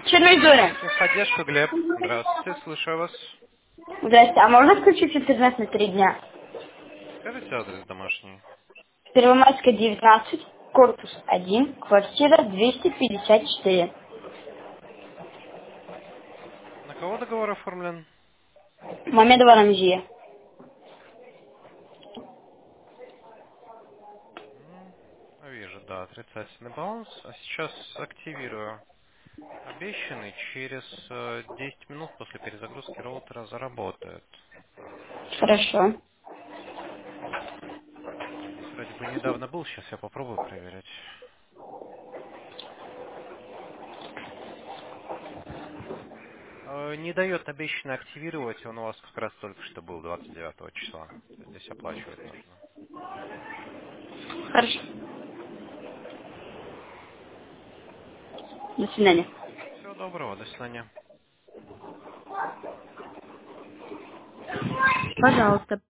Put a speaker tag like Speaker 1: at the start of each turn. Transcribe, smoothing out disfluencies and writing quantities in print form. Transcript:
Speaker 1: Черной Зоря.
Speaker 2: Техподдержка, Глеб. Здравствуйте, слушаю вас.
Speaker 1: Здрасте, а можно включить интернет на 3 дня?
Speaker 2: Скажите адрес домашний.
Speaker 1: Первомайская, 19, корпус 1, квартира 254.
Speaker 2: На кого договор оформлен?
Speaker 1: Мамедова Рамзия.
Speaker 2: Вижу, да, отрицательный баланс. А сейчас активирую. Обещанный через 10 минут после перезагрузки роутера заработает.
Speaker 1: Хорошо.
Speaker 2: Здесь вроде бы недавно был, сейчас я попробую проверить. Не дает обещанный активировать, он у вас как раз только что был 29 числа. То есть здесь оплачивать нужно.
Speaker 1: Хорошо. До свидания.
Speaker 2: Всего доброго, до свидания.
Speaker 1: Пожалуйста.